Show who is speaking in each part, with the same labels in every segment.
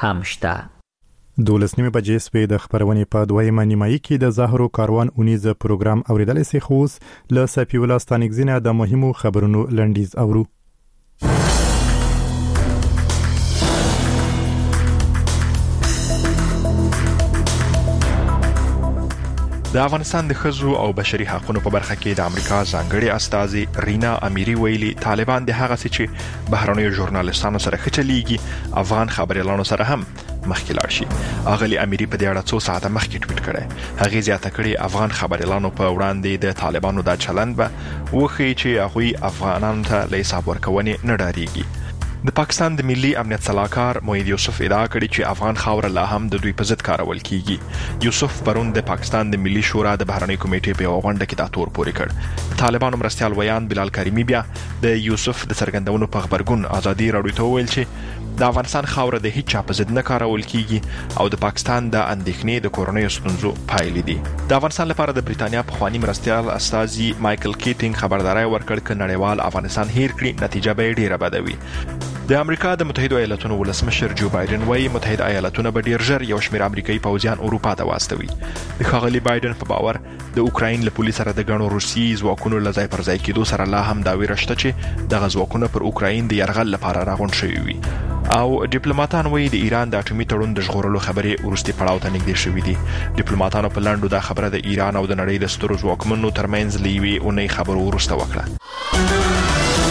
Speaker 1: هم شته.
Speaker 2: 12 بجې سپې د خبرونې په دویمه نیمایي کې د زهرو کاروان اونیز پروګرام اوریدل سي خوس له سپي ولا ستانګزینه د مهمو خبرونو لنډیز اورو.
Speaker 3: د افغانستان د ښځو او بشري حقوقو په برخه کې د امریکا ځانګړي استاذ رینا امیری ویلي طالبان د هغه څه چې بهرنیو ژورنالیستانو سره خچلېږي افغان خبريالانو سره هم مخکې لاړ شي. اغلی امیری په دې اړه څو ساعته مخکې ټویټ کړی. هغه زیاته کړی افغان خبريالانو په وړاندې د طالبانو د چلند به وخی چې هغه افغانانو ته له حساب ورکونې نه ډاریږي. د پاکستان د ملي امنیت صلاحکار موحد یوسف ادعا کړې چې افغان خاور لا هم د دوی په ضد کارول کیږي. یوسف پرون د پاکستان د ملي شورا د بهرنۍ کمیټې په غونډه کې دا تور پورې کړ. طالبانو مرستيال ویان بلال کریمی بیا د یوسف د څرګندونو په خبرګون ازادي راډیو ته ویل چې د افغانستان خاور د هیڅ چا په ضد نه کارول کیږي او د پاکستان د اندېښنې د کورونیو ستونزو پایلې دي. د افغانستان لپاره د بریتانیا په خواني مرستيال استاذ مایکل کیټینګ خبرداري ورکړ چې نړیوال افغانستان هیر کړي نتیجه به ډیره بده وي. د امریکا د متحده ایالاتونو ولسمشر جو بایدن وايي متحده ایالاتونه به ډیر ژر یو شمېر امریکایي پوځیان اروپا ته واستوي. د ښاغلي بایدن په باور د اوکراین له پولیس سره د غنو روسي ځواکونو له ځای پر ځای کېدو سره لا هم دا ویره شته چې د ځواکونو پر اوکراین د یرغل لپاره راغونډ شوي وي. او ډیپلوماټان وايي د ایران د اټومي تړون د ژغورلو خبرې ورستي پړاو ته نږدې شوې دي. ډیپلوماټانو په لاندو دا خبره د ایران او د نړۍ د سترو ځواکمنو ترمنځ لیوي اونۍ خبرو ورسته وکړه.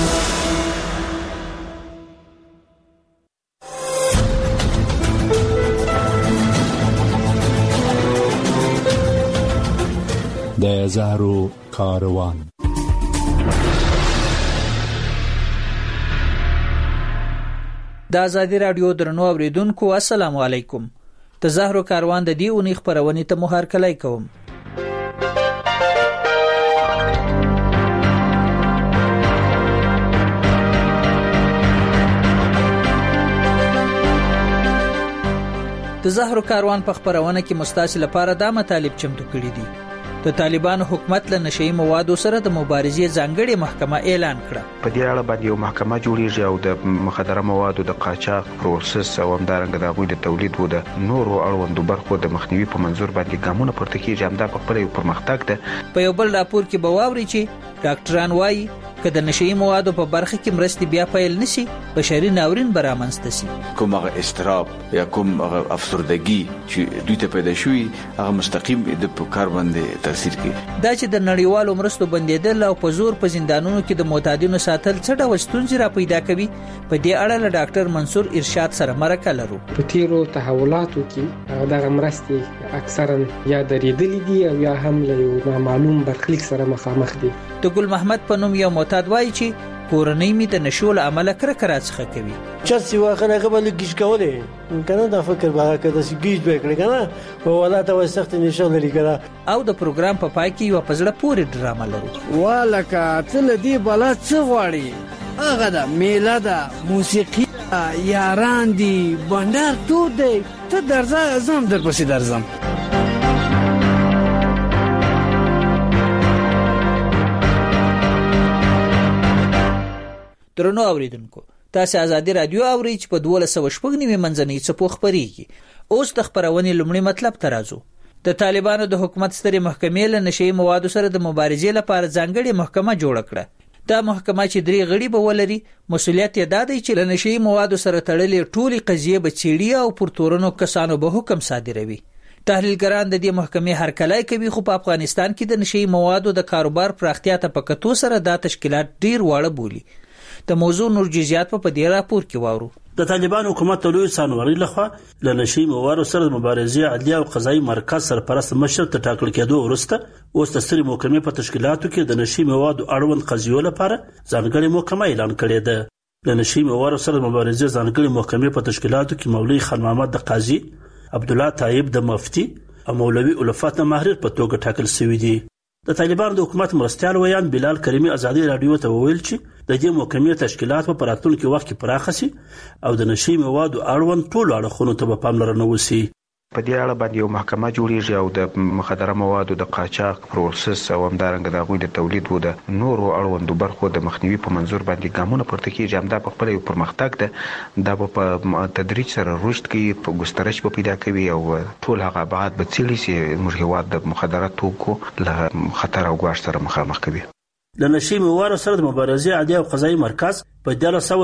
Speaker 4: د زهرو کاروان.
Speaker 5: د ازادي رادیو درنو اوریدونکو السلام علیکم. د زهرو کاروان د دې اونۍ خبرونه ته مو هرکلی کوم. د زهرو کاروان په خبرونه کې مستاسل لپاره دا مطالب چمتو کړی دي. د طالبانو حکومت له نشئی موادو سره د مبارزې ځانګړې محکمه اعلان کړه.
Speaker 6: په دې اړه باندې یو محکمه جوړیږي او د مخدره موادو د قاچاق پروسس او همدارنګه د غوی د تولید او د نورو اړوندو برخو د مخنیوي په منظور باندې ګامونه پورته کیږي. همدا په خپل یو پرمختګ ده.
Speaker 5: په یو بل راپور کې به واوري چې ډاکټران وايي که د نشئی موادو په برخه کې مرستې بیا پیل نشي بشري ناورین برامنځته شي.
Speaker 7: کوم هغه استراب یا کوم هغه افسردګي چې دوی ته پیدا شوی هغه مستقیم د کار باندې تاثیر کوي.
Speaker 5: دا چې د نړیوالو مرستو بندیدل او په زور په زندانونو کې د معتادینو ساتل څه ډول ستونزې را پیدا کوي په دې اړه له ډاکټر منصور ارشاد سره مرکه لرو.
Speaker 8: په تیرو تحولاتو کې دغه مرستې اکثرا یا درېدلې دي او یا هم له یو نامعلوم برخلیک سره مخامخ دي.
Speaker 5: د ګل محمد په نوم یو معتاد وایي چې کورنۍ می د نشو له عمله کرکه راڅخه کوي.
Speaker 9: چې سی واخره قبل گیج کولې کنه دا فکر به کده سی گیج وکړي کنه او ولاته وسخت نشو لري کنه.
Speaker 5: او د پروګرام په پای کې یو پزړه پورې ډرامه لرو.
Speaker 10: والکه تل دی بلا څه غواړي هغه د میله د موسیقي یاران دی بندر تو دی ته درځه زم در پسې درځم.
Speaker 5: درنو اوریدونکو تاسو ازادي رادیو اورئ چې په 1290 منځنۍ څپو خبريږي. اوس د خبرونې لومړی مطلب ترازو. د طالبانو د حکومت سترې محکمې له نشئی موادو سره د مبارزې لپاره ځانګړې محکمه جوړ کړه. دا محکمه چې 3 غړي به ولري مسولیت یې دادی چې له نشئی موادو سره تړلې ټولي قضیې به چیړي او پرتورنو کسانو به حکم صادروي. تحلیلګران د دې محکمې هرکلی کوي خو په افغانستان کې د نشئی موادو د کاروبار پراختیا ته په کتو سره دا تشکیلات ډیر واړه بولي. د موضوع نور جزئیات په دې راپور کې واورو.
Speaker 11: د طالبان حکومت له سانوري لخوا له نشئی موادو سره د مبارزې عدلیه او قضایي مرکز سرپرست مشر ته ټاکل کېدو وروسته اوس د سترې محکمې په تشکیلاتو کې د نشئی موادو اړوند قضیو لپاره ځانګړې محکمه اعلان کړې ده. د نشئی موادو سره د مبارزې ځانګړې محکمې په تشکیلاتو کې مولوي خان محمد د قاضي، عبدالله طایب د مفتي او مولوي الفات د ماهر په توګه ټاکل شوي دي. د طالبانو د حکومت مرستيال ویان بلال کریمی ازادي رادیو ته وویل چې د دې محکمې تشکیلات په راتلونکي وخت کې پراخه شي او د نشئی موادو اړوند ټول اړخونو ته په پاملرنه وشي.
Speaker 6: په دې اړه باندې یو محکمه جوړیږي او د مخدره موادو د قاچاق پروسس او همدارنګه د هغوی د تولید او د نورو اړوندو برخو د مخنیوي په منظور باندې ګامونه پورته کیږي. همدا په خپل یو پرمختګ ده، دا په تدریج سره رشد کوي، په ګسترش په پیدا کوي او ټول هغه ابعاد به څیړي چې زموږ هیواد د مخدره توکو له خطر او ګواښ سره مخامخ کوي.
Speaker 11: د نشي موادو سره د مبارزې عدلیه او قضایي مرکز په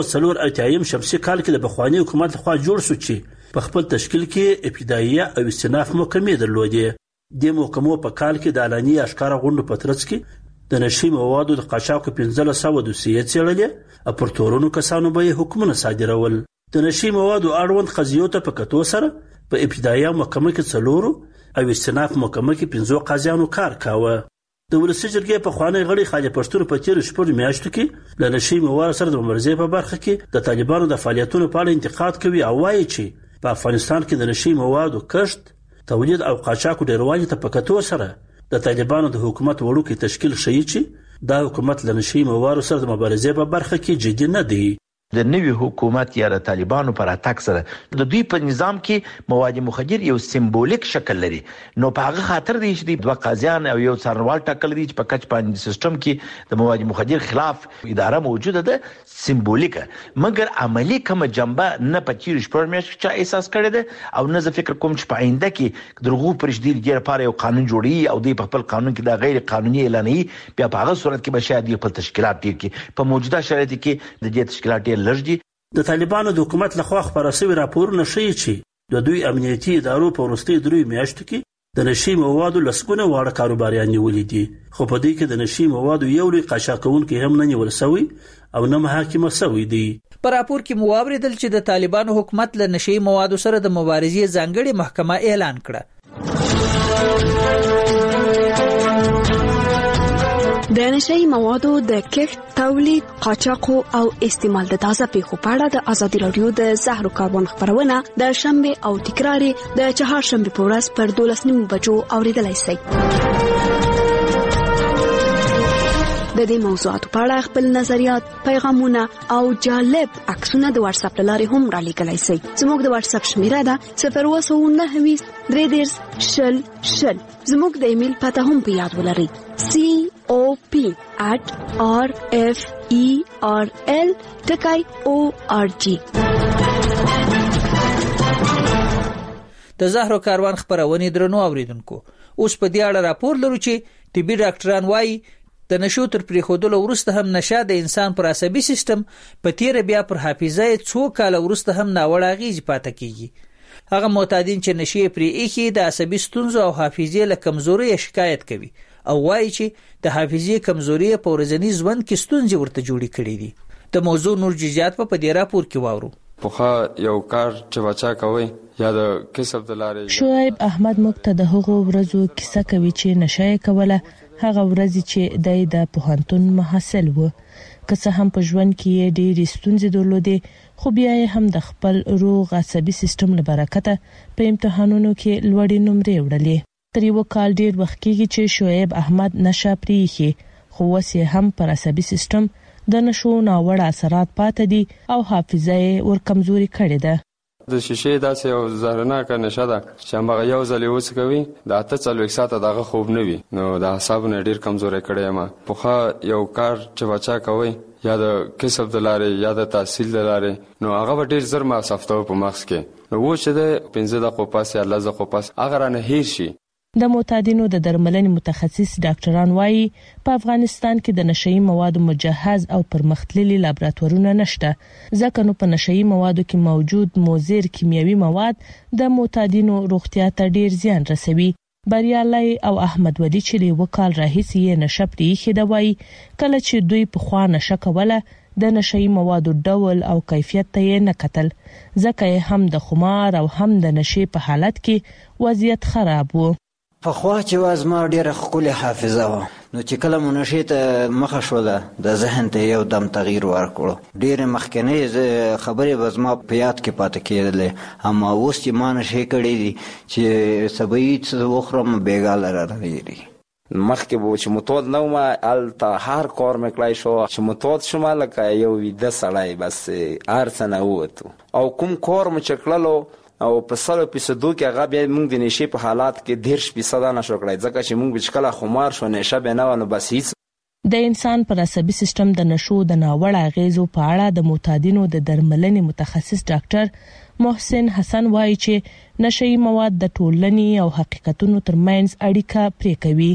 Speaker 11: 1904 شمسي کال کې د بخوانی حکومت لخوا جوړ شو چې په خپل تشکیل کې ابتدائیه او استئناف محکمې درلودې. د محکمو په کال کې د اعلاني اشکار غونډو په ترڅ کې د نشي موادو د قاچاق 1500 دوسیې څېړلې او پر تورونو کسانو به حکمونه صادرول. د نشي موادو اړوند قضیو ته په کتو سره په ابتدائیه محکمه کې 4 او استئناف محکمه کې 5 قاضیانو کار کاوه. د ولسی جرګې په خوانی غړي خالد پښتون په تیر شپږ میاشتو کې د نشي موادو سره د مبارزې په برخه کې د طالبانو د فعالیتونو په اړه انتقاد کوي او وایي چې په افغانستان کې د نشي موادو کښت، تولید او قاچاق ډیروالي ته په کتو سره د طالبانو د حکومت وړوکی تشکیل شي چې دا حکومت د نشي موادو سره د مبارزې په برخه کې جدي نه دی.
Speaker 1: د نوي حکومت یا د طالبانو پر اتاک سره د دوی په نظام کې مواد مخدر یو سمبولیک شکل لري. نو په هغه خاطر دی چې دوه قاضیان او یو څارنوال ټاکل دي چې په کچ باندې سیستم کې د مواد مخدر خلاف اداره موجوده ده، سمبولیکه، مګر عملی کوم جنبه نه پچیر شپږ میاشتې چې احساس کړی ده او نه زه فکر کوم چې په آینده کې درغو پرشدیر ډیر لپاره یو قانون جوړي او د خپل قانون کې د غیر قانوني اعلاني بیا په هغه صورت کې به شاید خپل تشکیلات ډیر کې په موجوده شرایطو کې د دې تشکیلات
Speaker 11: د طالبانو د حکومت لخوا خبره شوی راپورونه ښیي چې د دوی امنیتي ادارو په وروستیو 3 میاشتو کې د نشي موادو لسګونه واړه کاروباریان نیولې دي، خو په دې کې د نشي موادو یو لوی قاچاق کوونکی هم نه نیول شوی او نه محاکمه شوی دی.
Speaker 5: په راپور کې مو واوریدل چې د طالبانو حکومت له نشي موادو سره د مبارزې ځانګړي محکمه اعلان کړه.
Speaker 12: د نشي موادو د کښت، تولید، قاچاق او استعمال د تازه پیښو په اړه د ازادي رادیو د زهرو کاروان خبرونه د شنبه او تکرار د چهارشنبه په ورځ پر 12:30 بجو اوریدلای شئ. د دې موضوعاتو په اړه خپل نظریات، پیغامونه او جالب عکسونه د واتس اپ لارې هم را لیږلای شئ. زموږ د واتس اپ شمیره ده 029 330 زموږ د ایمیل پته هم په یاد ولرئ cop@rferl.org.
Speaker 5: د زهرو کاروان خبرونه درنو اوریدونکو، اوس په دې اړه راپور لرو چې طبي ډاکټران وایي د نشو تر پریښودلو وروسته هم نشه د انسان پر عصبي سیستم په تیر بیا پر حافظه 2 کال وروسته هم ناوړه اغیز پاتې کیږي. هغه معتادین چې نشي پرې ایخي د عصبي ستونزو او حافظې له کمزوري شکایت کوي او وایي چې د حافظې کمزوري په ورځني ژوند کې ستونزې ورته جوړې کړې دي. د موضوع نور جزئیات په دې راپور کې واورو.
Speaker 13: پوخا یو کار چې بچا کوي یا د کسب د لارې
Speaker 14: شعیب احمد مکته د هغو ورځو کیسه کوي چې نشه کوله، هغه ورځ چې د پوهنتون محصل و، که څه هم په ژوند کې ډېرې ستونزې درلودې خو بیا هم د خپل روغ عصبي سیستم لپاره په امتحانونو کې لوړې نمرې وړلې. تر یو کال ډیر وخت کېږي چې شعیب احمد نشه پریخي، خو وسې هم پر عصبي سیستم د نشو ناوړه اثرات پاتې دي او حافظه یې ور کمزوري کړې ده.
Speaker 13: د شیشې داسې یو زهرناکه نشه ده چې هغه یو ځل وڅ کوي د 48 ساعته دغه خوب نه وي، نو د اعصابونو ډیر کمزوري کړي ما. پوخا یو کار چې بچا کوي یا د کسب د لارې یا د تحصیل د لارې، نو هغه ډیر زر ما صفتو په مخ کې، نو و چې د 15 دقیقې پاس یا 10 دقیقې پاس هغه رانه هیر شي.
Speaker 14: د معتادینو د درملنې متخصص ډاکټران وایي په افغانستان کې د نشئی موادو مجهز او پرمختللي لابراتوارونه نشته، ځکه نو په نشئی موادو کې موجود مضر کیمیاوي مواد د معتادینو روغتیا ته ډیر زیان رسوي. بریالي او احمد ودی چې وکال راهیسي نشه پریخي د وایي کله چې دوی په خوا نشه کوله د نشئی موادو ډول او کیفیت ته نه کتل، ځکه هم د خمار او هم د نشي په حالت کې وضعیت خراب وو.
Speaker 15: په خوا چې واز ما ډیره خولي حافظه و، نو چې کله منشي ته مخه شوله د ذهن ته یو دم تغییر ورکړو. ډیره مخکنی خبرې به زما په یاد کې پاتې کېدلې، اما اوس چې ما نشي کړی دي چې سبا یې وخورم بیګاله را راویری.
Speaker 16: مخکې به چې متود نو ما الته هر کار مکلای شو چې متود شوم لکه یو ویده سړی، بس هر څه نه ووتو او کوم کار مو چکللو او په 100% کې هغه بیا موږ د نشي په حالات کې 10% نه شو کړای ځکه چې موږ بچکله خمار شو نشه به نه ونه بس هیڅ
Speaker 14: د انسان پر عصبي سیستم د نشو د ناوړه اغیزو په اړه د معتادینو د درملنې متخصص ډاکټر محسن حسن وایي چې نشئی مواد د ټولنې او حقیقتونو ترمنځ اړیکه پرې کوي.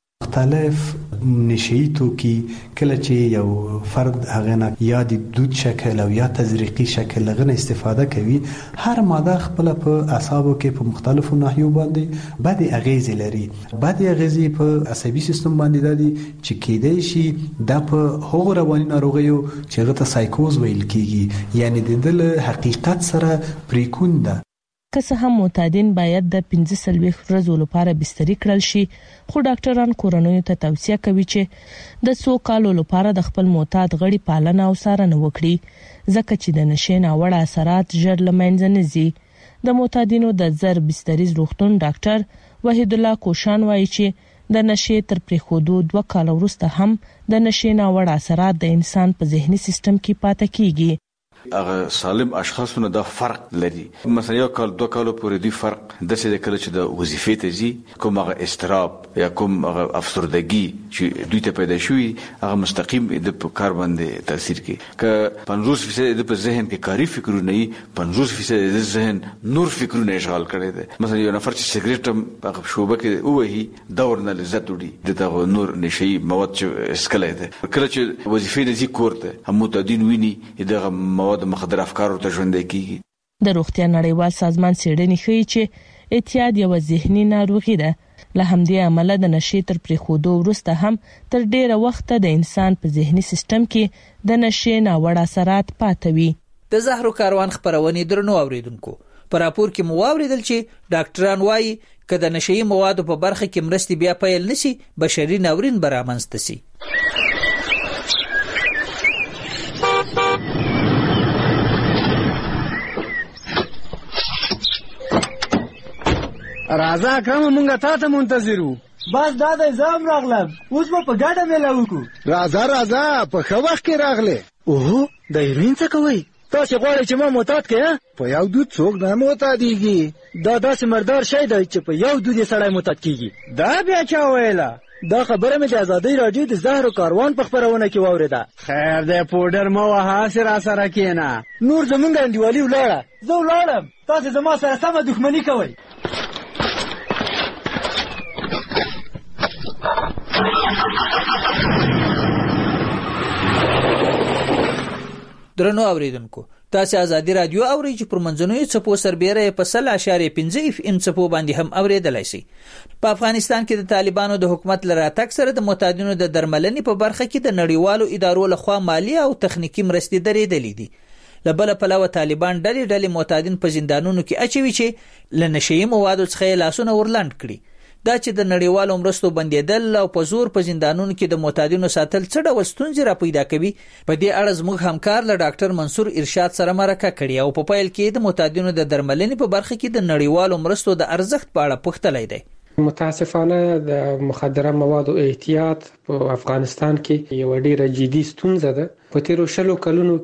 Speaker 17: مختلف نشئی توکي کله چې یو فرد هغه نه یا د دود شکل او یا تزریقي شکل لغنه استفاده کوي، هر ماده خپل په اعصابو کې په مختلفو ناحیو باندې بد اغیز لري. بد اغیز په عصبي سیستم باندې دي چې کېدای شي د په هغو رواني ناروغیو چې غته سایکوز ویل کیږي، یعنی د دل حقیقت سره پریکون ده.
Speaker 14: که څه هم معتادین باید د 15 ورځې لپاره بستري کړل شي، خو ډاکټران کورنیو ته توصیه کوي چې د 100 کالو لپاره د خپل معتاد غړي پالنه او څارنه وکړي، ځکه چې د نشې ناوړه اثرات ژر له منځه نه ځي. د معتادینو د زر بستریز روغتون ډاکټر وحید الله کوشان وایي چې د نشې تر پریښودو 2 کال وروسته هم د نشې ناوړه اثرات د انسان په ذهني سیستم کې پاتې کیږي.
Speaker 7: هغه سالم اشخاصونه دا فرق لري. مثلا یو کال 2 کال پورې دی فرق د څه د کله چې د وظیفې ته ځي، کوم هغه استراب یا کوم هغه افسردګي چې دوی ته پیدا شوی هغه مستقیم د کار باندې تاثیر کوي. که 50% د په ذهن کې کاری فکرونه وي، 50% د ذهن نور فکرونه اشغال کړي دي. مثلا یو نفر چې سیګریټ په شوبه کې وهي دا ورنه لذت وړي دغه نور نشي مواد چې اسکلای دي. کله چې وظیفې د ذکر ته هم متدین ویني دغه مواد د مخدر افکارو ته ژوند کیږي.
Speaker 14: د روغتیا نړیوال سازمان څېړنې ښيي چې اعتیاد یو ذهني ناروغي ده. له همدې امله د نشې تر پریښودو وروسته هم تر ډیره وخت د انسان په ذهني سیستم کې د نشې ناوړه اثرات پاتې وي.
Speaker 5: د زهرو کاروان خبرونه درنو اوریدونکو، پر راپور کې مو اوریدل چې ډاکټران وایي که د نشئی موادو په برخه کې مرستې بیا پیل نشي، بشري ناورین برامنځته شي.
Speaker 10: راځه اکرم مونږه تا ته منتظرو.
Speaker 18: بس دا د زام راغلم، اوس په ګډه مېله وکړو.
Speaker 10: راځه په ښه وخت کې راغله.
Speaker 18: اوه د هیروین څه کوي؟ تاسو غواړئ چې ما معتاد کړئ؟
Speaker 10: په یو دود څوک نه معتادیږي.
Speaker 18: دا داسې مردار شی دی چې په یو دود یې سړی معتاد کیږي.
Speaker 10: دا بیا چا ویله؟
Speaker 18: دا خبره مې د ازادۍ راډیو د زهرو کاروان په خبرونه کې واورېده.
Speaker 10: خیر دی پوډر مه وهه، هسې راسره کښېنه.
Speaker 18: نور زمونږ انډیوالي ولاړه، زه ولاړم، تاسو زما سره سمه دښمني کوئ.
Speaker 5: درنو اوریدونکو، تاسو ازادي رادیو اورئ چې پر منځنوي څپو سربېره په 0.5 FM څپو باندې هم اوریدلای شئ. په افغانستان کې د طالبانو د حکومت لراتګ سره د معتادینو د درملنې په برخه کې د نړیوالو ادارو لخوا مالی او تخنیکی مرستې درېدلې دي. لبل پلوه طالبان ډلې معتادین په زندانونو کې اچوي چې لنشئی موادو څخه لاسونه ورلاند کړي. دا چې د نړیوالو مرستو بندیدل او په زور په زندانونو کې د معتادینو ساتل څه ډول ستونزې را پیدا کوي، په دې اړه زموږ همکار له ډاکټر منصور ارشاد سره مرکه کړې او په پیل کې د معتادینو د درملنې په برخه کې د نړیوالو مرستو د ارزښت په اړه پوښتلی دی.
Speaker 8: متاسفانه د مخدره موادو اعتیاد په افغانستان کې یو ډیره جدي ستونزه ده. په تیرو 20 کلونو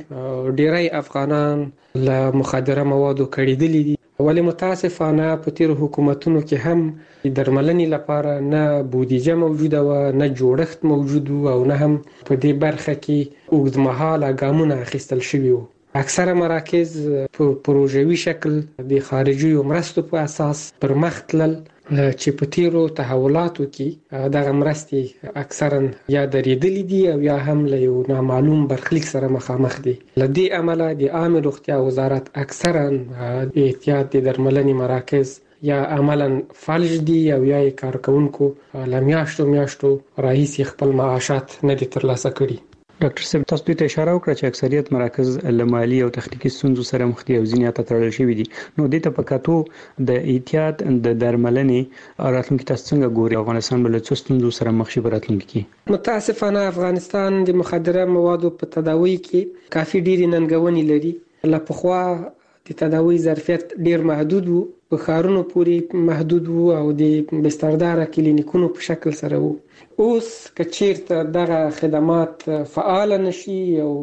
Speaker 8: کې ډیری افغانان له مخدره موادو کړیدلي دي، ولی متاسفانه په تیرو حکومتونو کې هم درملنې لپاره نه بودیجه موجوده و، نه جوړښت موجود و، او نه هم په دې برخه کې اوږدمهاله ګامونه اخیستل شوي وو. اکثره مراکز په پروژوي شکل د خارجي مرستو په اساس پر مخ تلل، چې په تیرو تحولاتو کې دغه مرستې اکثرا یا درېدلې دي او یا هم له یو نامعلوم برخلیک سره مخامخ دي. له دې امله د عامه روغتیا وزارت اکثرا د احتیاط د درملنې مراکز یا عملا فلج دي او یا کارکونکو له میاشتو راهیسې خپل معاشات نه دي ترلاسه کړي.
Speaker 19: ډاکټر صاحب، تاسو ته اشاره وکړه چې اکثریت مراکز له مالی او تخنیکی ستونزو سره مخ دي او ځینې ته تړل شوي دي. نو د ته په کتو د احتیاط د درملنې راتلونکي تاسو څنګه ګوري؟ افغانستان بل څه ستونزو سره مخ شي راتلونکي کې؟
Speaker 8: متاسفانه افغانستان د مخدره موادو په تداوی کې کافي ډېری ننګونې لري. له پخوا د تداوی ظرفیت ډیر محدود وو، په ښارونو پورې محدود وو او د بسترداره کلینیکونو په شکل سره وو. اوس که چیرته دغه خدمات فعال نشي او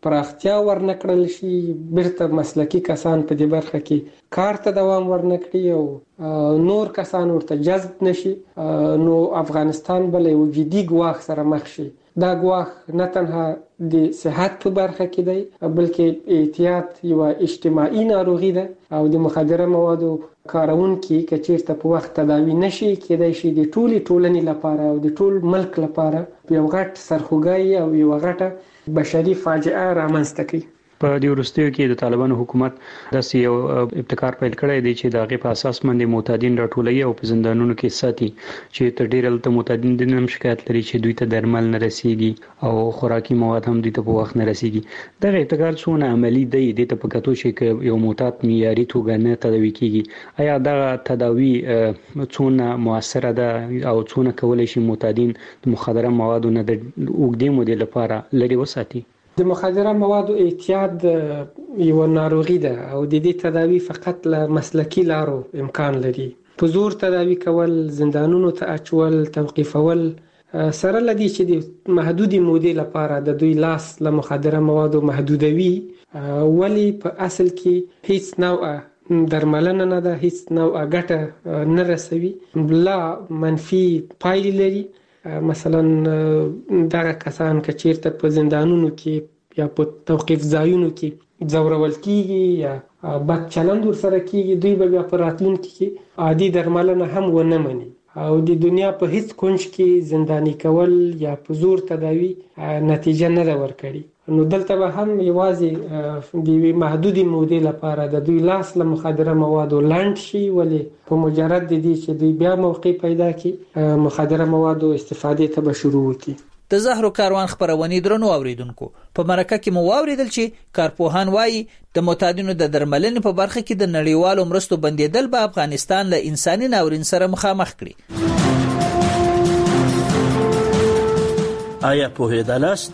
Speaker 8: پراختیا ورنکړل شي، بیرته مسلکی کسان په دې برخه کې کار ته دوام ورنکړي او نور کسان ورته جذب نشي، نو افغانستان بل یو جدي ګواښ سره مخ شي. دا ګواښ نه تنها د صحت په برخه کې دی بلکې اعتیاد یو اجتماعي ناروغي ده او د مخدره موادو کارونکي که چیرته په وخت تداوی نشي کېدای شي د ټولې ټولنې لپاره او د ټول ملک لپاره یو غټ سرخوږی او یو غټه بشري فاجعه رامنځته کوي.
Speaker 19: په دې وروستیو کې د طالبانو حکومت داسې یو ابتکار پیل کړی دی چې د هغې په اساس باندې معتادین راټولوي او په زندانونو کې ساتي، چې تر ډېره هلته معتادین د هم شکایت لري چې دوی ته درمل نه رسیږي او خوراکي مواد هم دوی ته په وخت نه رسیږي. دغه ابتکار څونه عملي دی دې ته په کتو چې یو معتاد معیاري توګه نه تداوي کیږي، آیا دغه تداوي څونه موثره ده او څونه کولی شي معتادین د مخدره موادو نه د اوږدې مودې لپاره لرې وساتي؟
Speaker 8: د مخدره موادو اعتیاد یو ناروغي ده او د دې تداوی فقط له مسلکی لارو امکان لري. په زور تداوی کول، زندانونو ته اچول، توقیفول سره لدی چې د محدودي مودې لپاره د دوی لاس له مخدره موادو محدودوي، ولی په اصل کې هیڅ نوع درملنه نه ده، هیڅ نوع ګټه نه رسوي، لا منفي پایلې لري. مثلا دغه کسان که چیرته په زندانونو کې یا په توقیف ځایونو کې ځورول کیږي یا بد چلند ورسره کیږي، دوی به بیا په راتلونکي کې عادي درملنه هم ونه مني او د دنیا په هیڅ کونج کې زندانی کول یا په زور تداوی نتیجه نه ده ورکړي. نو دلته به هم یوازې د یوې محدودې مودې لپاره د دوی لاس له مخدره موادو لنډ شي، ولې په مجرد د دې چې دوی بیا موقع پیدا کړي مخدره موادو استفادې ته به شروع وکړي.
Speaker 5: د زهرو کاروان خبرونې درنو اوریدونکو، په مرکه کې مو واوریدل چې کارپوهان وایي د معتادینو د درملنې په برخه کې د نړیوالو مرستو بندیدل به افغانستان له انساني ناورین سره مخامخ کړي.
Speaker 11: آیا پوهېدلاست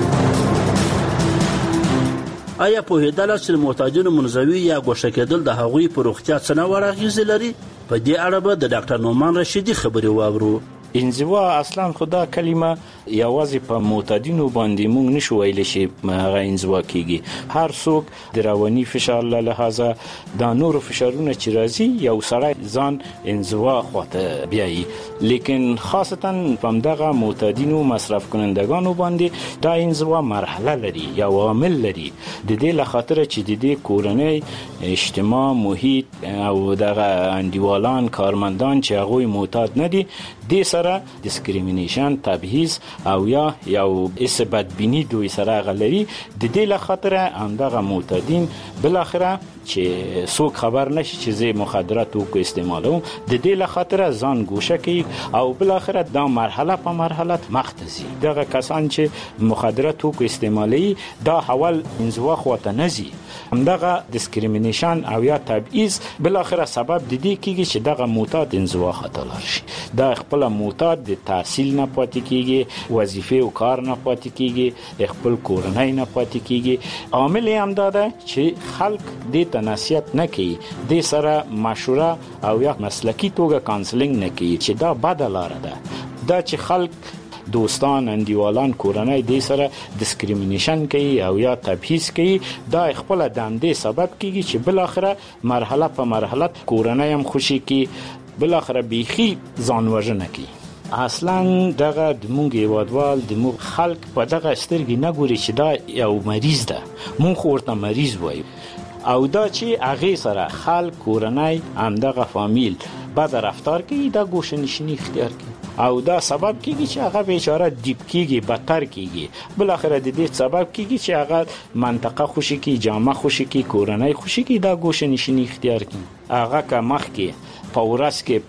Speaker 11: چې معتادینو منزوي یا ګوښه کېدل د هغوی په روغتیا څه نوع اغېزې لري؟ په دې اړه به د ډاکټر نومان رشیدي خبرې واورو.
Speaker 20: انزوا اصلا خدا کلمه یوازې په معتادینو باندې مونږ نشو ویلی چې هغه انزوا کیږي. هر څوک د رواني فشار له لحاظه د نورو فشارونه چې راځي یو سړی ځان انزوا خواته بیایي، لیکن خاصتا په دغه معتادینو مصرف کنندگانو باندې دا انزوا مرحله لري یا عامل لري، د دې لخاطر چې د دې کورنۍ اجتماع محیط او دغه انډیوالان کارمندان چې هغوی معتاد نه دي دې سره ډیسکریمینیشن، تبعیض او یا یو اس بدبینی دوی سره غلري. د دې لخاطر همدغه معتادین بالاخره چې څوک خبر نشي چې زه مخدرات او استعمالوم، د دې لخاطر ځان ګوښه کوي او بالاخره دا مرحله په مرحله مخته ځي. دغه کسان چې مخدرات او استعمالي دا حول انزوا خواته نزي، همدغه ډیسکریمینیشن او یا تبعیض بالاخره سبب د دې کیږي چې دغه معتاد انزوا خطا لار شي. دا خپل معتاد د تحصیل نه پاتې کیږي، وظیفه او کار نه پاتې کیږي، خپل کورنۍ نه پاتې کیږي. عامل هم دا ده چې خلک د نصیحت نه کوي، د سره مشوره او یا مسلکی توګه کانسلینګ نه کوي چې دا بده لار ده. دا چې خلک دوستان، انډیوالان، کورنۍ د سره ډیسکریمینیشن کوي او یا تبعیض کوي، دا خپل د همدې سبب کیږي چې بالاخره مرحله په مرحله کورنۍ هم خوشي کی، بالاخره بیخي ځان وژنه کوي. اصلا دغه د مونږ هیوادوال د مونږ خلک په دغه سترګې نه ګوري چې دا یو مریض ده، مونږ ورته مریض وایو او دا چې هغه سره خلک کورنۍ همدغه فامیل بد رفتار کوي، دا ګوښه نشینی اختیار کوي او دا سبب کیږي چې هغه بیچاره دیپ کیږي، بدتر کیږي، بالاخره د دې سبب کیږي چې هغه منطقه خوشي کی، جامه خوشي کی، کورنۍ خوشي کی، دا ګوښه نشینی اختیار کوي. هغه که مخکې په ورځ کې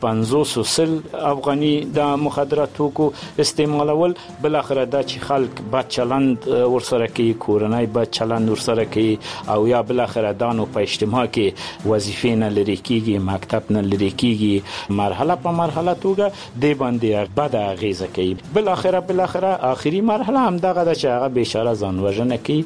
Speaker 20: 500 افغاني د مخدراتو کو استعمالول، بالاخره دا چې خلک بد چلند ورسره کوي، کورنۍ بد چلند ورسره کوي او یا بالاخره دا نو په اجتماع کې وظیفې نه لري کیږي، مکتب نه لري کیږي، مرحله په مرحله توګه د باندې بد اغیزه کوي. بالاخره آخري مرحله هم دغه ده چې هغه بیچاره ځان وژنه کوي.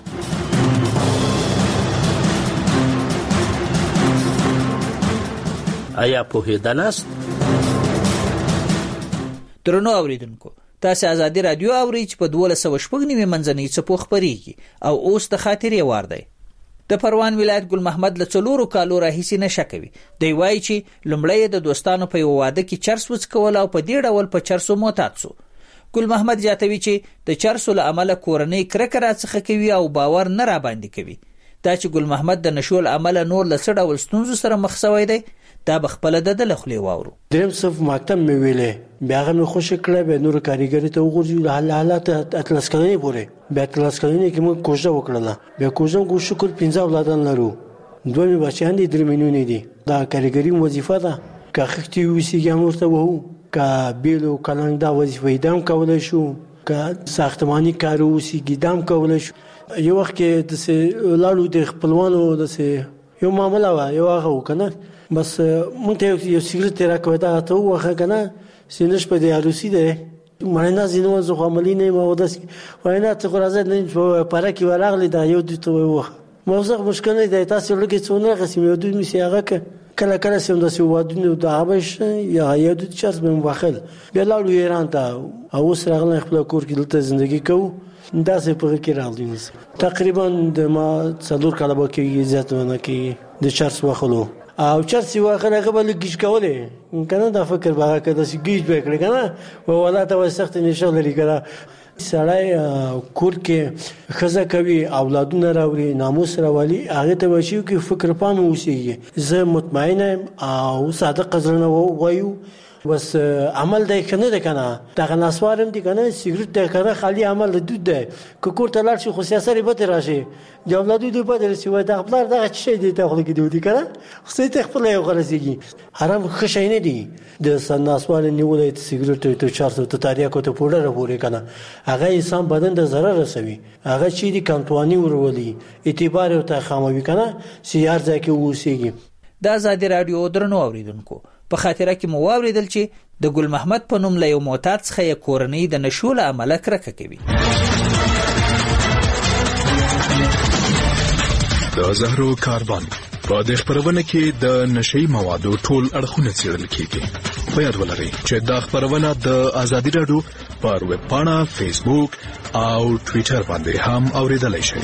Speaker 11: آیا پوهېدلاست؟
Speaker 5: درنو اوریدونکو، تاسو ازادي رادیو اورئ چې په 1290 منځنۍ څپو خبريږي او اوس د خاطرې وار دی. د پروان ولایت ګل محمد له 4 کالو راهیسې نشه کوي. دی وایي چې لومړی د دوستانو په واده کې چرس وڅکول او په دې ډول په چرسو معتاد شو. ګل محمد جاتوي چې د چرسو له عمله کورنۍ کرکه راڅخه کوي او باور نه را باندې کوي. دا چې ګل محمد د نشول عمله نور له څه ډول ستونزو سره مخ شوی دی دا بخپله د لخلې واورو.
Speaker 9: دریم صف مکتب مې ویلې بیا هغه مې خوش کړه به نور کاریګری ته وګورځي حالات اتلس کلنې پورې بیا اتلس کلنې کې موږ کوشش وکړله بیا کوشش کو شکر 15 اولادان لرو 2 بچیان دي 3 مینونه دي دا کاریګری وظیفه ده که خختي وسیږي ورته وو که بیلو کلنګ دا وظیفه دام کولای شو که ساختماني کار وسیږي دام کولای شو. یو وخت کې د لاړو د خپلوانو د یو معاملې وا یو هغه وکنه بس مونږ ته یو سیګریټ راکوي دا ته وخه کنه سینش په دی اروسی ده مړینا زینو زو عملی نه مو داس وینا ته راځي نه په پاره کې ورغلی دا یو د تو وخه موضوع مشکل نه دی تاسو لکه څونه قسم یو دوی میسي هغه کله کله سم د سوادونو د هبش یا یو د چرس به مخل بیا لاړو ایران ته او سره غل خپل کور کې دلته ژوندۍ کوو دا څه په کې راځي تقریبا د ما څلور کاله به کې عزت ونه کې د چرس وخلو او چرس واخره قبل گیج کوله کنه دا فکر باغه کده سی گیج وکړي کنه او ولاته وسخت نشه لري کنه سړی کور کې خزه کوي اولادونه راوړي ناموس راولي هغه ته وشي کې فکر پام وسیږي زه مطمئنم او صادق زرنه وایو بس عمل دی کنه ده کنه دا نسوارم دی کنه سیګریټ ده کنه خالی عمل دود ده که کور ته لاړ شي خو سیاسي به راشي د اولادو دی په درسي وای دا خپل دغه شی دی ته خو کې دی کنه خو ته خپل یو غرضیږي حرام خشای نه دی د سناسوال نیولې سیګریټ ته چارته ته تاریخ ته پوره پورې کنه هغه انسان بدن د ضرر رسوي هغه چی دی کنټوانی ورولي اعتبار او ته خاموي کنه سیار ځکه ووسیږي.
Speaker 5: د ازادي رادیو درنو اوریدونکو په خاطره کې مو واوریدل چې د ګل محمد په نوم له یو معتاد څخه کورنۍ د نشول عمله کرکه کوي.
Speaker 3: د زهرو کاروان په د خبرونه کې د نشئی موادو ټول اړخونه څېړل کیږي. په یاد ولرئ چې دا خبرونه د ازادي رادیو پر ویب پاڼه، فیسبوک او ټوئیټر باندې هم اوریدلای شئ.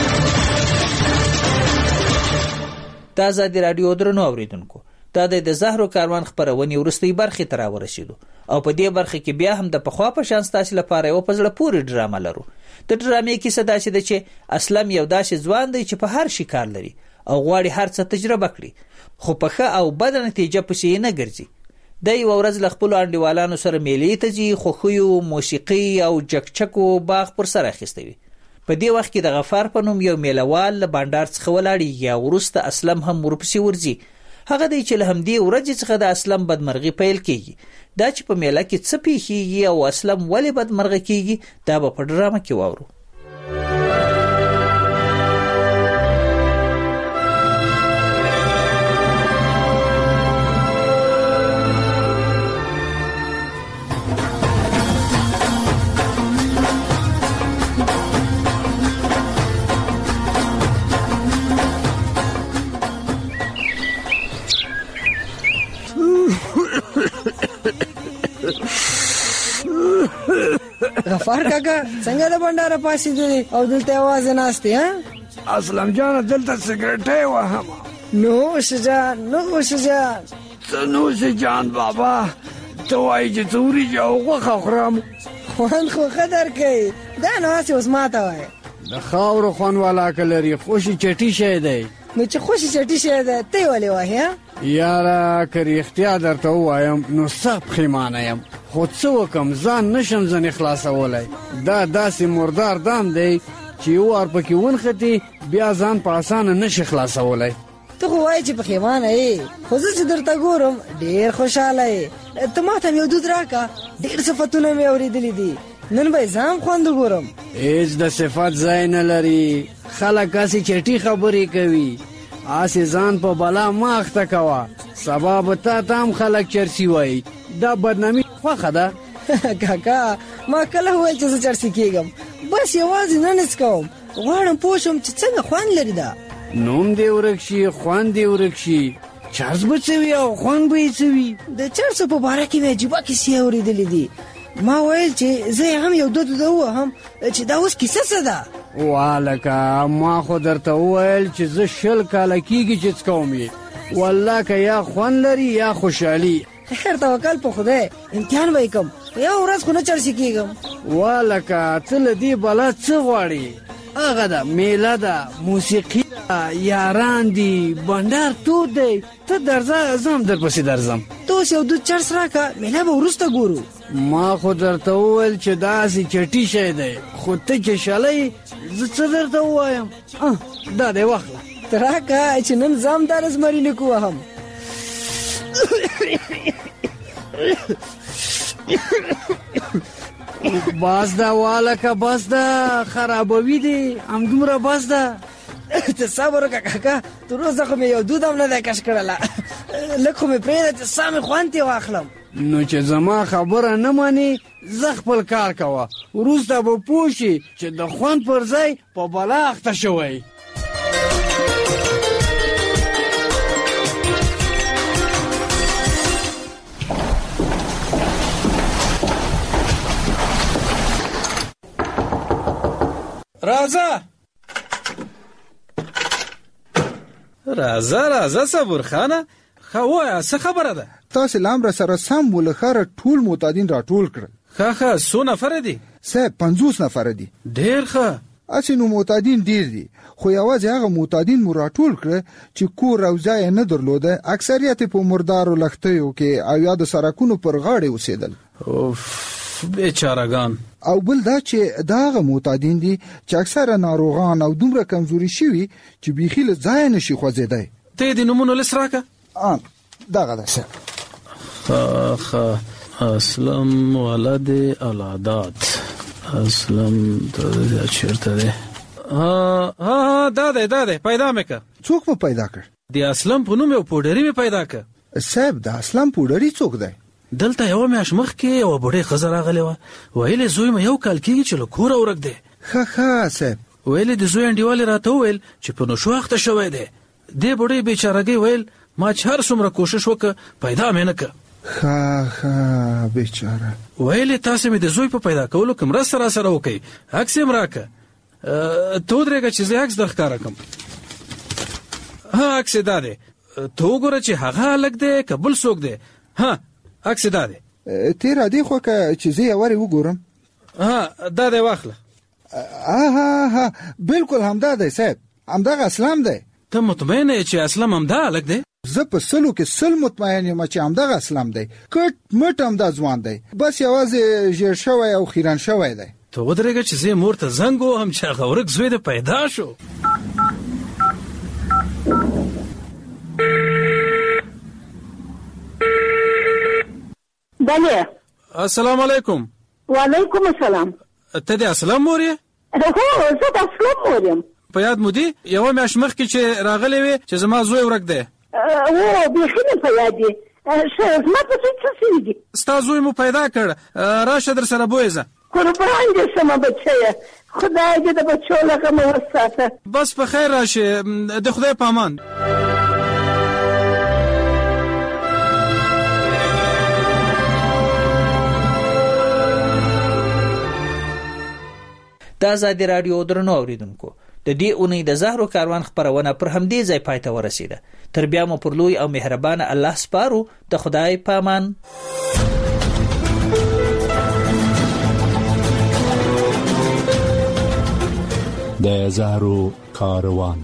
Speaker 5: د ازادي رادیو درنو اوریدونکو دا د زهرو کاروان خبرونه ورستۍ برخه تر ورسېدو او په دې برخه کې بیا هم د پخوا په شان ستاسو لپاره یو پزړه پوری ډرامه لرو. د ډرامې کې صدا چې اسلم یو داسې ځوان دی چې په هر شي کار لري او غواړي هر څه تجربه کړي خو په ښه او بد نتیجه پسې نه ګرځي. د یو ورځ ل خپل انډیوالانو سره میلې ته ځي خو خو موسیقي او جکچکو باغ پر سر اخیستوي. په دې وخت کې د غفار په نوم یو میلوال له بانډار څخه ولاړی یا ورسته اسلم هم ورپسې ورځي. هغه دی چې له همدې ورځې څخه د اسلم بدمرغي پیل کیږي. دا چې په میله کې څه پیښیږي او اسلم ولې بدمرغه کیږي دا به په ډرامه کې واورو.
Speaker 10: غفار کاکا څنګه د بنداره پاسې دی او دلته आवाज ناشته ها
Speaker 21: اسلم جان دلته سیګریټ وهم
Speaker 10: نو شجان نو شجان
Speaker 21: نو شجان بابا توای چې توري جو خخرم
Speaker 10: خوان خو قدر کوي دا نو اسی اوس ماته وای
Speaker 21: د خاور خوان والا کلری خوشي چټي شه دی
Speaker 10: نو چې خوشي چټي شه دی ته ولې وای
Speaker 21: یاره کری اختیار درته وایم نو سخت خیمانه یم خو څه وکم ځان نشم ځان خلاصولای دا داسې مردار دام دی چې ور پکې ونختي بیا ځان په اسانه نشي خلاصولای.
Speaker 10: ته خو وای چې په خیمانه یې خو زه چې درته ګورم ډیر خوشاله یې ته ماته یو دود راکا ډیر صفاتونه مې اورېدلې دي نن به ځم خوند ګورم.
Speaker 21: هیڅ د صفات ځای نه لري خلک اسی چټي خبرې کوي اسی ځان په بلا ماخته کوا سبب ته تام خلک چرسی وای دا بدنامي خوخه ده.
Speaker 10: کاکا ما کله وای چې زه چرسی کېږم بس یوازې نن اسکوم غواړم پوښم چې څنګه خوان لري دا
Speaker 21: نوم دی ورکشي خوان دی ورکشي چرس بچوي او خوان به یې د چرس په باره کې عجیبه کیسې اورېدلې دي
Speaker 10: ما ویل چې زه هم یو دوه وهم چې دا اوس کیسه څه ده والکه ما خو درته وویل چې زه 10 کاله کېږي چې څکوم یې والله که یا خوند لري یا خوشحالي خیر توکل په خدای امتحان به یې کوم په یو ورځ خو نه چړسي کېږم والکه ته له دې بلا څه غواړې هغه ده میله ده موسیقي ده یاران دي بنډار تود دی ته درځه زه هم درپسې درځم ته اوس یو دود چرس راکړه میله به وروسته ګورو ما خو درته وویل چې داسې چټي شی دی خو ته چې شلی زه څه درته ووایم دا دی واخله ته راکړه چې نن زه هم دا رزمري لیکو وهم بس ده والکه بس ده خرابوي دي همدومره بس ده ته صبر وکړه کاکا تر اوسه خو مې یو دود هم نه دی کش کړله لږ خو مې پرېږده چې سا مې خوند ترې واخلم نو چې زما خبره نه منې زه خپل کار کوه وروسته به پوه شي چې د خوند پر ځای په بلا اخته شوی راځه صبر خانه خو څه خبره ده
Speaker 2: تاسو لامر سره سم ولخره ټول معتادین راټول کړل
Speaker 10: ښه څو نفر دي
Speaker 2: صاحب 50 نفر دي
Speaker 10: ډیر ښه
Speaker 2: اسینو معتادین ډیر دي خو یوازې هغه معتادین مو راټول کړ چې کور او ځای نه درلوده اکثریت په مردارو لختیو کې او یا د سرکونو پر غاړه اوسېدل
Speaker 10: بیچارهګان
Speaker 2: او بل دا چې داغه معتادین دي چې اکثره ناروغان او دومره کمزوري شوي چې بيخي له ځای نشي خوځېدای
Speaker 10: ته دې نمونه لسراکه
Speaker 2: داغه ده
Speaker 20: اسلم ولد العادات اسلم ته چیرته ده
Speaker 10: دا ده پیدا مې که
Speaker 2: څوک مو پیدا کړ
Speaker 10: د اسلم په نوم یو پوډری مې پیدا کړ
Speaker 2: صاحب د اسلم پوډری څوک دی
Speaker 10: دلته یو میاش مخ کې یو بډې خزر راغلی و ویلې زوی مې یو کال کېږي چې له کوره ورک دی
Speaker 2: ښه صاحب
Speaker 10: ویلې د زوی انډیوالې راته وویل چې په نشو اخته شوی دی دې بډې بیچارهګۍ ویل ما چې هر څومره کوشش وکړ پیدا مې نه کړ
Speaker 2: ښه بیچاره
Speaker 10: ویلې تاسو مې د زوی په پیدا کولو کې مرسته راسره وکړئ عکس یې م راکړه ته ودرېږه چې زه عکس در ښکاره کړم عکس یې دا دی ته وګوره چې هغه هلک دی که بل څوک دی عکس دا دی
Speaker 2: تیر دی خو که چې زه یې وګورم
Speaker 10: دا دی واخله
Speaker 2: بالکل همدا دی صاحب همدغه اسلام دی
Speaker 10: ته مطمئن یې چې اسلام همدا هلک دی
Speaker 2: زه په 100 کې 100 مطمئن یم چې همدغه اسلام دی کټ مټ همدا ځوان دی بس یوازې ژیر شوی او خیران شوی دی
Speaker 10: ته ودرېږه چې زه مور ته زنګ وهم چې هغه ورک زوی دې پیدا شو
Speaker 22: بله
Speaker 10: السلام علیکم
Speaker 22: وعلیکم السلام
Speaker 10: ته د اسلام مور یې
Speaker 22: هو زه د اسلام مور یم
Speaker 10: په یاد مو دي یوه میاشت مخکې چې راغلی وې چې زما زوی ورک دی
Speaker 22: بیخي مې په یاد دي ښه زما په څه څه دي
Speaker 10: ستا زوی مو پیدا کړ راشه در سره بویزه
Speaker 22: قربان دې شمه بچیه خدای دې د بچو لکه مو وساته
Speaker 10: بس په خیر راشه د خدای په امان
Speaker 5: د آزادي رادیو درنو اوریدونکو د دې اونۍ د زهرو کاروان خبرونه پر همدې ځای پای ته ورسیده تر بیا مو پر لوی او مهربان الله سپارو ته خدای پامان
Speaker 4: د زهرو کاروان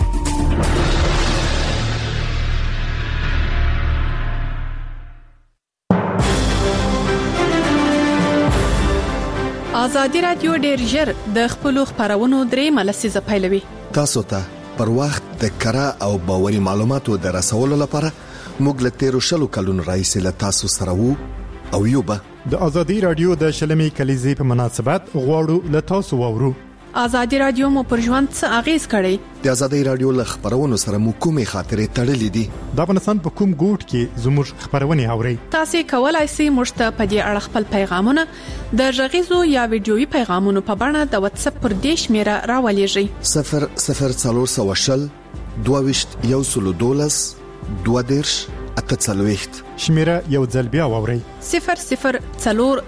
Speaker 23: آزادي رادیو ډېر ژر د خپلو خبرونو درېیمه لسیزه پیلوي.
Speaker 24: تاسو ته پر وخت د کره او باوري معلوماتو د رسولو لپاره موږ له تیرو شلو کلونو راهیسې له تاسو سره وو او یو به
Speaker 25: د آزادي رادیو د شلمې کلیزې په مناسبت غواړو له تاسو واورو.
Speaker 23: آزادي رادیو مو پر ژوند څه اغیز کړی؟
Speaker 24: د آزادي رادیو له خبرونو سره مو کومې خاطرې تړلې دي؟
Speaker 25: د افغانستان په کوم ګوټ کې زموږ خبرونه اورئ؟
Speaker 23: تاسو کولای شئ موږ ته په دې اړه خپل پیغامونه د غږیزو یا ویډیويي پیغامونو په بڼه د واتس اپ پر دې شمیره راولېږئ.
Speaker 24: 0040 22 112 08
Speaker 25: شمیره یو ځل بیا واورئ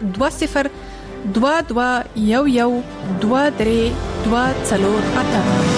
Speaker 23: 00 20 22 11 23 24 8